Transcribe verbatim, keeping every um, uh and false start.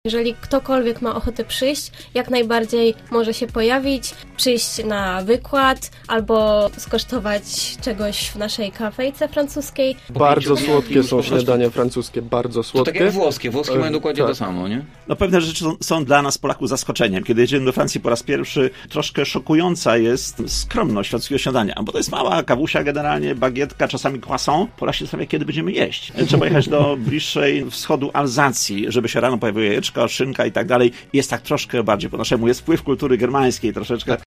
Jeżeli ktokolwiek ma ochotę przyjść, jak najbardziej może się pojawić, przyjść na wykład albo skosztować czegoś w naszej kafejce francuskiej. Bardzo słodkie są śniadania francuskie, bardzo słodkie. To tak jak włoskie, włoskie mają dokładnie tak. to samo, nie? No pewne rzeczy są, są dla nas, Polaków, zaskoczeniem. Kiedy jedziemy do Francji po raz pierwszy, troszkę szokująca jest skromność francuskiego śniadania, bo to jest mała kawusia generalnie, bagietka, czasami croissant. Pora się zastanawia, kiedy będziemy jeść. Trzeba jechać do bliższej wschodu Alzacji, żeby się rano pojawiły jajeczka, szynka i tak dalej. Jest tak troszkę bardziej po naszemu. Jest wpływ kultury germańskiej troszeczkę.